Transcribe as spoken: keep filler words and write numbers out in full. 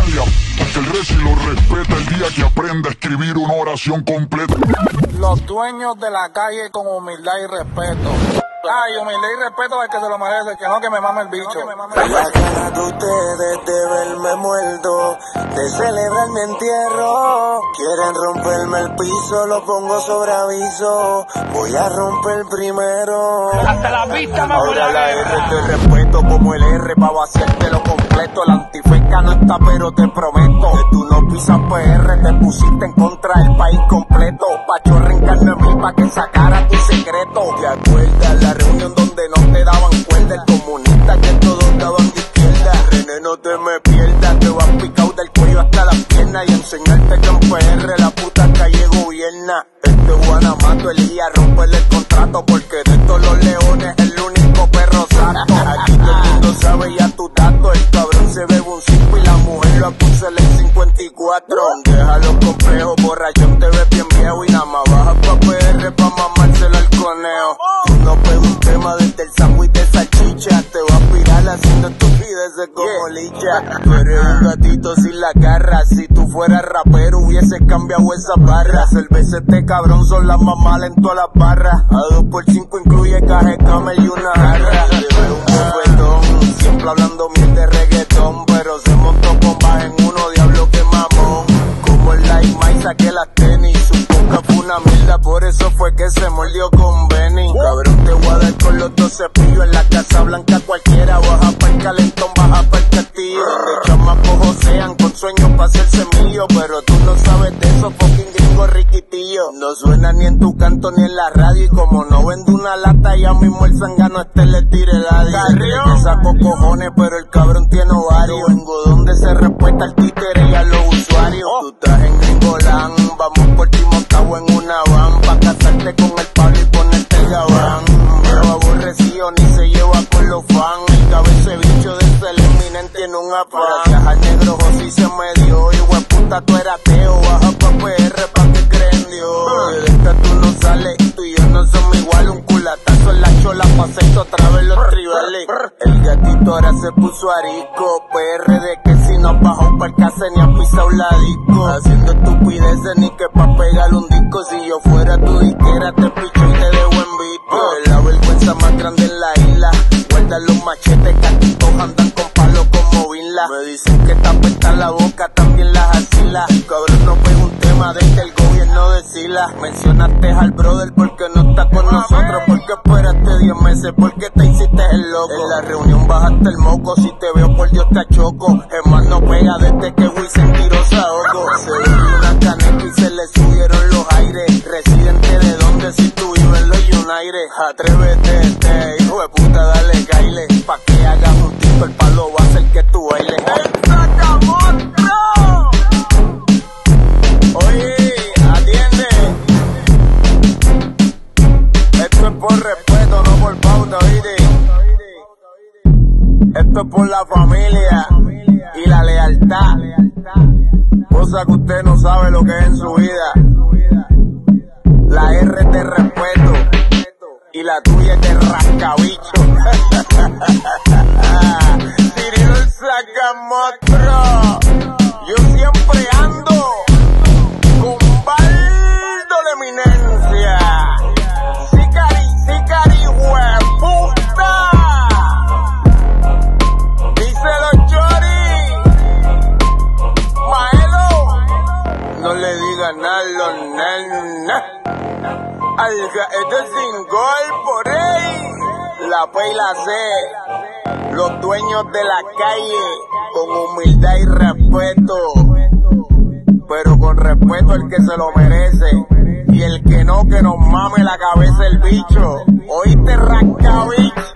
Italia, porque el reci lo respeta el día que aprenda a escribir una oración completa. Los dueños de la calle con humildad y respeto. Ay, humildad y respeto al que se lo merece, que no que me mame el bicho. La cara de ustedes de verme muerto, de celebrar mi entierro. Quieren romperme el piso, lo pongo sobre aviso. Voy a romper primero. Hasta la vista me voy a Ahora la R te respeto como el R pa' vaciarte lo completo. La antifeca no está, pero te prometo que tú no pisas P R, te pusiste en contra del país completo. Pacho reencarnó en mí pa' que sacara tu secreto. ¿Te acuerdas la reunión donde no te daban cuerda? El comunista que todos daban de izquierda. René, no te me pierdas, te vas picado del cuello hasta las piernas. Y enseñarte que en P R la puta calle gobierna. Este Guanamato, Elías, romperle el contrato, porque de todos los leones el único perro santo. Aquí todo el mundo sabe ya tu dato. El cabrón se bebe un cinco y la mujer lo acusa el cincuenta y cuatro. Deja los complejos, borrachón, te ves bien viejo. Y nada más baja pa' P R pa' mamárselo al conejo. No pego un tema desde el sándwich de salchicha. Te va a pirar haciendo estupideces como licha. Tú eres un gatito sin la garra. Si tú fueras rapero hubieses cambiado esas barras. Cerveza este cabrón son las más malas en todas las barras. A dos por cinco incluye caje camel y una jarra. Te veo un bofetón, siempre hablando miel de reggaetón. Pero se montó con baja en uno, diablo que mamón. Como el Light Mike saqué las tenis. Su boca fue una mierda, por eso fue que se mordió con Benny. Cabrón, te voy a dar con los dos cepillos. En la Casa Blanca cualquiera baja pa'l calentón, baja pa'l castillo. Donde chamacos josean con sueños pa' hacerse mío. Pero tú no sabes de esos fucking gringos riquitillos. No suena ni en tu canto ni en la radio. Y como no vende una lata, ya mismo el zangano este le tire el adiós. Te saco cojones, pero el cabrón tiene ovarios. Vengo donde se respeta el títere y a los usuarios. Tú estás en Gringolán, vamos por ti montado en una van. Pa' casarte con el Pablo y ponerte el gabán. Pero aborrecido ni se lleva con los fans. El cabece bicho de ser eminente en un afán. Al negro José se me dio. Y hueputa tú eras ateo. Baja pa' P R pa' que creen Dios. De esta tú no sales, tú y yo no somos igual. Un culatazo en la chola pa' hacer otra vez los tribales. El gatito ahora se puso arisco. P R de que si no bajó pa'l casa ni ha pisado la disco. Haciendo estupideces ni que pa' pegar un disco. Si yo fuera tu disquera te picho y te dejo en visto. Es la vergüenza más grande en la isla. Guarda los machetes que aquí todos andan con palos como Vinla. Me dicen que te apesta la boca, también las axilas. Cabrón, no pego un tema desde el gobierno de Sila. Mencionaste al brother porque no está con nosotros. Porque esperaste diez meses, porque te hiciste el loco. En la reunión bajaste el moco, si te veo por Dios te choco. Es más, no pega desde que Wisin tiró Saoco. Se bebió una caneca y se le subieron los aires. Residente de donde si tú vives en los United. Atrévete, este hijo de puta, dale caile. Pa' que hagas un tito, el palo va a hacer que tú bailes. ¡El sacamonstro! Oye, atiende. Esto es por respeto, no por pauta, ¿oíste? Esto es por la familia y la lealtad. Cosa que usted no sabe lo que es en su vida. La R te respeto y la tuya te rascabicho. Tirino el sacamostro. Yo siempre ando con baldo de eminencia. Sicari, sicari, hueputa. Díselo, Chori. Maelo. No le digas nada a los nenes. Alga, este es sin gol por ahí. La P y la C. Los dueños de la calle. Con humildad y respeto. Pero con respeto el que se lo merece. Y el que no, que nos mame la cabeza el bicho. Oíste, rascabicho.